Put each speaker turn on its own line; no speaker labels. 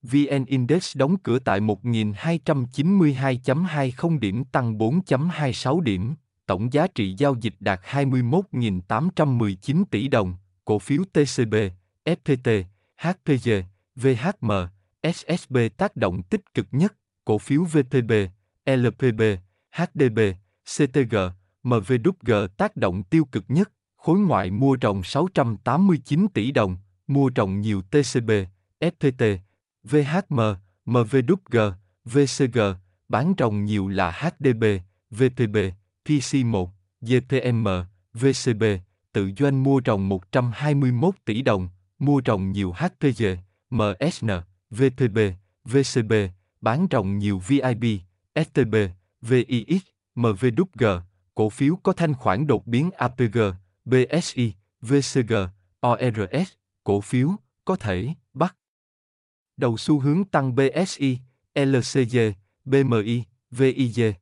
VN Index đóng cửa tại 1.292.20 điểm, tăng 4.26 điểm, tổng giá trị giao dịch đạt 21.819 tỷ đồng, cổ phiếu TCB, FPT, HPG, VHM, SSB tác động tích cực nhất, cổ phiếu VPB, LPB, HDB, CTG, MVWG tác động tiêu cực nhất, khối ngoại mua ròng 689 tỷ đồng, mua ròng nhiều TCB, FPT, VHM, MVWG, VCG, bán ròng nhiều là HDB, VPB, PC1, GPM, VCB, tự doanh mua ròng 121 tỷ đồng, mua ròng nhiều HPG, MSN, VPB, VCB, bán ròng nhiều VIP, STB, VIX, MVWG, cổ phiếu có thanh khoản đột biến APG, BSI, VCG, ORS, cổ phiếu có thể bắt đầu xu hướng tăng BSI, LCG, BMI, VIG,